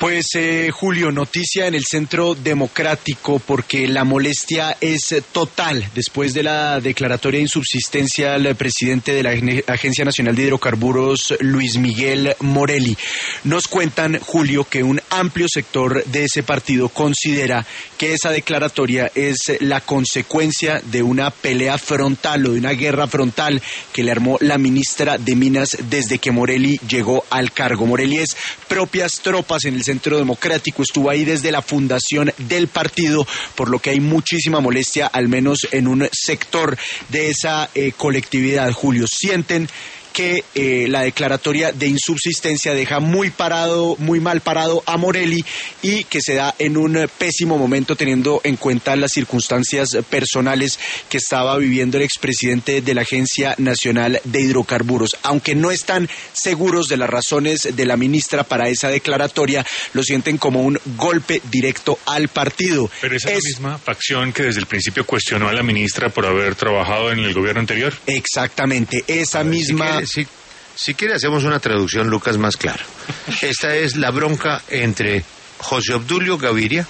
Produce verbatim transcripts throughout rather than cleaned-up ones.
Pues eh, Julio, noticia en el Centro Democrático porque la molestia es total después de la declaratoria de insubsistencia al presidente de la Agencia Nacional de Hidrocarburos, Luis Miguel Morelli. Nos cuentan, Julio, que un amplio sector de ese partido considera que esa declaratoria es la consecuencia de una pelea frontal o de una guerra frontal que le armó la ministra de Minas desde que Morelli llegó al cargo. Morelli es propias tropas en el Centro Democrático, estuvo ahí desde la fundación del partido, por lo que hay muchísima molestia, al menos en un sector de esa eh, colectividad. Julio, sienten que eh, la declaratoria de insubsistencia deja muy parado, muy mal parado a Morelli y que se da en un pésimo momento teniendo en cuenta las circunstancias personales que estaba viviendo el expresidente de la Agencia Nacional de Hidrocarburos. Aunque no están seguros de las razones de la ministra para esa declaratoria, lo sienten como un golpe directo al partido. Pero esa es la misma facción que desde el principio cuestionó a la ministra por haber trabajado en el gobierno anterior. Exactamente, esa ver, misma... Si quiere, si, si quiere hacemos una traducción, Lucas, más clara. Esta es la bronca entre José Obdulio Gaviria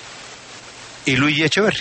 y Luigi Echeverri.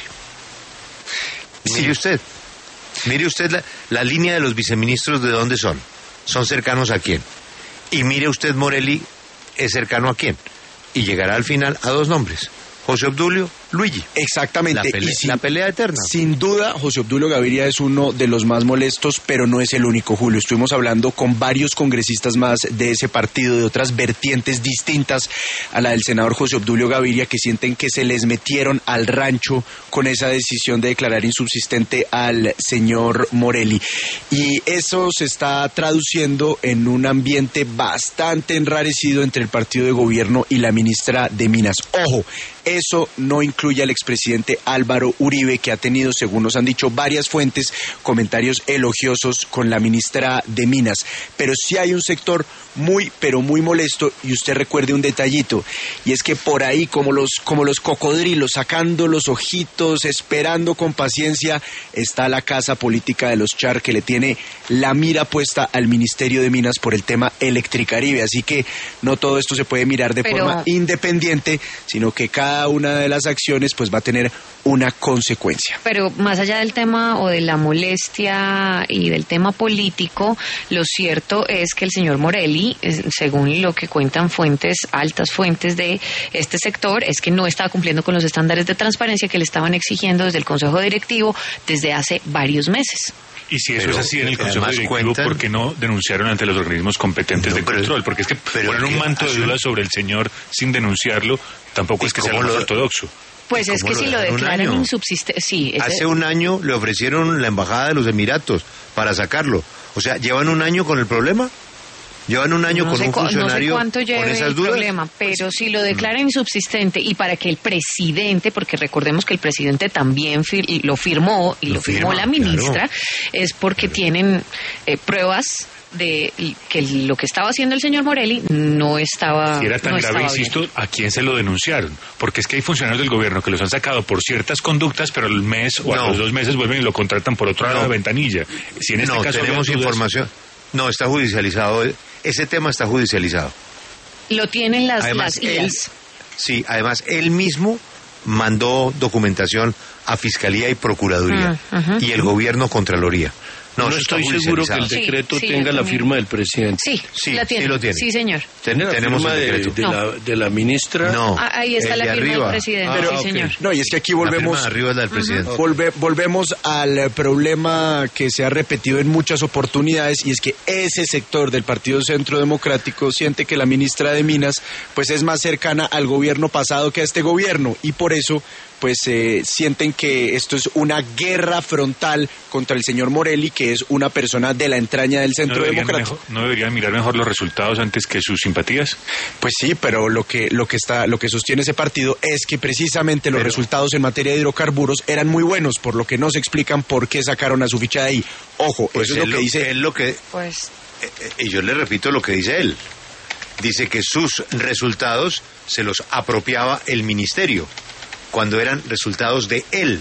Sí. Mire usted, mire usted la, la línea de los viceministros, ¿de dónde son? ¿Son cercanos a quién? Y mire usted, Morelli es cercano a quién. Y llegará al final a dos nombres: José Obdulio, Luigi. Exactamente. La pelea, sin, la pelea eterna. Sin duda, José Obdulio Gaviria es uno de los más molestos, pero no es el único, Julio. Estuvimos hablando con varios congresistas más de ese partido, de otras vertientes distintas a la del senador José Obdulio Gaviria, que sienten que se les metieron al rancho con esa decisión de declarar insubsistente al señor Morelli. Y eso se está traduciendo en un ambiente bastante enrarecido entre el partido de gobierno y la ministra de Minas. Ojo, eso no incluye al expresidente Álvaro Uribe, que ha tenido, según nos han dicho varias fuentes, comentarios elogiosos con la ministra de Minas. Pero sí hay un sector muy, pero muy molesto, y usted recuerde un detallito, y es que por ahí, como los, como los cocodrilos, sacando los ojitos, esperando con paciencia, está la casa política de los Char, que le tiene la mira puesta al Ministerio de Minas por el tema Electricaribe. Así que no todo esto se puede mirar de pero... forma independiente, sino que cada una de las acciones pues va a tener una consecuencia. Pero más allá del tema o de la molestia y del tema político, lo cierto es que el señor Morelli, según lo que cuentan fuentes, altas fuentes de este sector, es que no estaba cumpliendo con los estándares de transparencia que le estaban exigiendo desde el Consejo Directivo desde hace varios meses. Y si eso pero, es así en el Consejo Directivo, cuentan... ¿por qué no denunciaron ante los organismos competentes no, de pero, control? Porque es que poner un manto de duda sobre el señor sin denunciarlo tampoco es que sea lo más ortodoxo. Pues es que si lo declaran insubsistente... Sí, ese... Hace un año le ofrecieron la Embajada de los Emiratos para sacarlo. O sea, ¿llevan un año con el problema? ¿Llevan un año no con sé, un funcionario no sé cuánto lleve con esas el dudas? Problema, pero si lo declaran insubsistente y para que el presidente, porque recordemos que el presidente también fir- lo firmó y lo, lo firmó firma, la ministra, claro. Es porque claro. tienen eh, pruebas de que lo que estaba haciendo el señor Morelli no estaba Si era tan no grave, insisto, bien. ¿A quién se lo denunciaron? Porque es que hay funcionarios del gobierno que los han sacado por ciertas conductas, pero al mes o no. a los dos meses vuelven y lo contratan por otra no. ventanilla. Si en este no, caso tenemos dudas, información. No, está judicializado. Ese tema está judicializado. Lo tienen las, además, las I A S. Él, sí, además él mismo mandó documentación a Fiscalía y Procuraduría uh, uh-huh. y el Gobierno Contraloría. No, no estoy seguro que el decreto sí, sí, tenga la firma del presidente. Sí, sí, la tiene. sí lo tiene. Sí, señor. ¿Tiene la Tenemos firma el de, decreto? de, no. la, de la ministra? No. Ah, ahí está la de firma arriba. del presidente, Ah, sí, okay. señor. No, y es que aquí volvemos... La firma de arriba es la del presidente. Uh-huh. Volve, volvemos al problema que se ha repetido en muchas oportunidades, y es que ese sector del Partido Centro Democrático siente que la ministra de Minas pues es más cercana al gobierno pasado que a este gobierno, y por eso pues eh, sienten que esto es una guerra frontal contra el señor Morelli, que es una persona de la entraña del Centro ¿No Democrático. Mejor, ¿No deberían mirar mejor los resultados antes que sus simpatías? Pues sí, pero lo que lo que está lo que sostiene ese partido es que precisamente los pero... resultados en materia de hidrocarburos eran muy buenos, por lo que no se explican por qué sacaron a su ficha de ahí. Ojo, pues eso es lo que dice él. Lo que, pues... Y yo le repito lo que dice él. Dice que sus resultados se los apropiaba el ministerio, cuando eran resultados de él.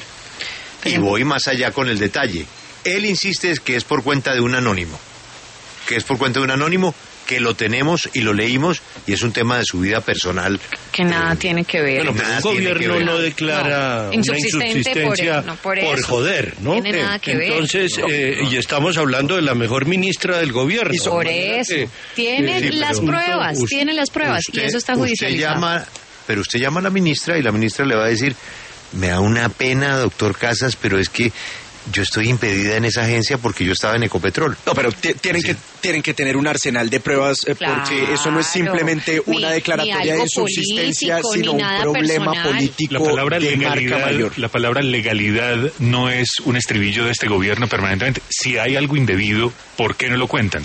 Y voy más allá con el detalle. Él insiste que es por cuenta de un anónimo. Que es por cuenta de un anónimo que lo tenemos y lo leímos y es un tema de su vida personal. Que nada eh, tiene que ver. Bueno, pero un gobierno no declara no, insubsistente una insusubsistencia por, no por, por joder, ¿no? Tiene nada que Entonces, ver. Eh, y estamos hablando de la mejor ministra del gobierno. Y por eso. Eh, tiene eh, sí, las pruebas, usted, tiene las pruebas usted, y eso está judicializado. Usted llama, pero usted llama a la ministra y la ministra le va a decir, me da una pena, doctor Casas, pero es que yo estoy impedida en esa agencia porque yo estaba en Ecopetrol. No, pero tienen, sí. que, tienen que tener un arsenal de pruebas eh, claro, porque eso no es simplemente una ni, declaratoria ni de subsistencia, sino un problema personal. político la palabra de legalidad, marca mayor. La palabra legalidad no es un estribillo de este gobierno permanentemente. Si hay algo indebido, ¿por qué no lo cuentan?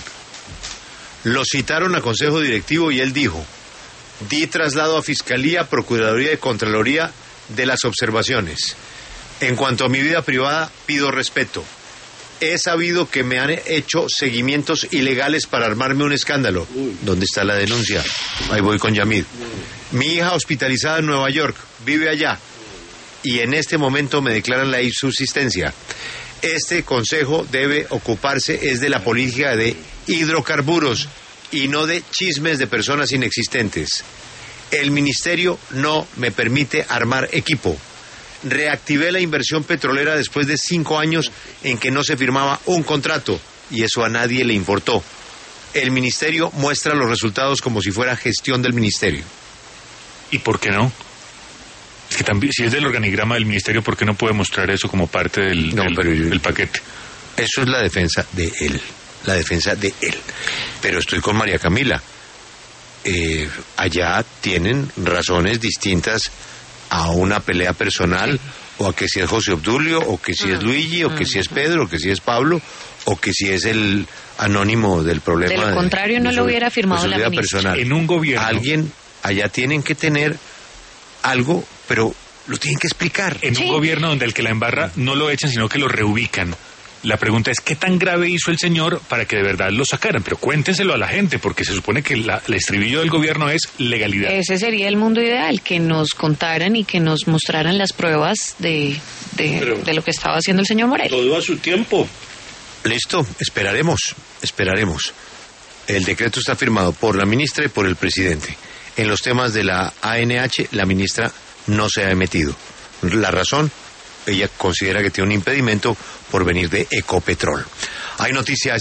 Lo citaron a Consejo Directivo y él dijo, di traslado a Fiscalía, Procuraduría y Contraloría de las observaciones. En cuanto a mi vida privada, pido respeto. He sabido que me han hecho seguimientos ilegales para armarme un escándalo. ¿Dónde está la denuncia? Ahí voy con Yamid. Mi hija hospitalizada en Nueva York, vive allá. Y en este momento me declaran la insubsistencia. Este consejo debe ocuparse es de la política de hidrocarburos y no de chismes de personas inexistentes. El ministerio no me permite armar equipo. Reactivé la inversión petrolera después de cinco años en que no se firmaba un contrato y eso a nadie le importó. El ministerio muestra los resultados como si fuera gestión del ministerio. ¿Y por qué no? Es que también, si es del organigrama del ministerio, ¿por qué no puede mostrar eso como parte del, no, del, pero yo, del paquete? Eso es la defensa de él, la defensa de él. Pero estoy con María Camila. Eh, allá tienen razones distintas a una pelea personal, o a que si es José Obdulio, o que si es Luigi, o que si es Pedro, o que si es Pablo, o que si es el anónimo del problema. De lo contrario, de, de no su, lo hubiera firmado la ministra. Personal. En un gobierno. Alguien allá tienen que tener algo, pero lo tienen que explicar. En sí. un gobierno donde el que la embarra no lo echan, sino que lo reubican. La pregunta es, ¿qué tan grave hizo el señor para que de verdad lo sacaran? Pero cuéntenselo a la gente, porque se supone que la, el estribillo del gobierno es legalidad. Ese sería el mundo ideal, que nos contaran y que nos mostraran las pruebas de, de, de lo que estaba haciendo el señor Morel. Todo a su tiempo. Listo, esperaremos, esperaremos. El decreto está firmado por la ministra y por el presidente. En los temas de la A N H, la ministra no se ha metido. La razón, ella considera que tiene un impedimento por venir de Ecopetrol. Hay noticias.